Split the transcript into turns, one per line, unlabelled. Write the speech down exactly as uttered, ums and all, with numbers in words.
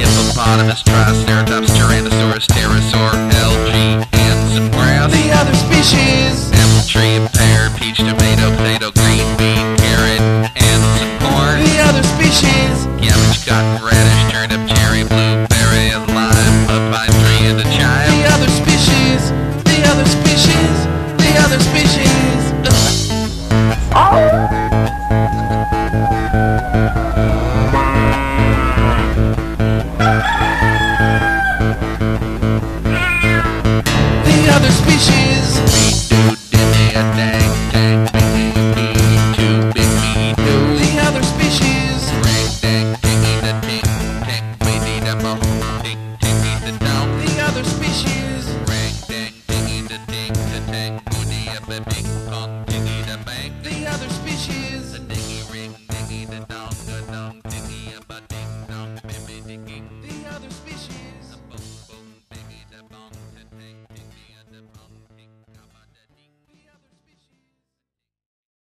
hippopotamus, triceratops, tyrannosaurus, pterosaur, algae, and some grass.
The other species.
Apple tree, a pear, peach, tomato, potato, green bean, carrot, and some corn.
The other species.
Cabbage, cotton, radish, turnip,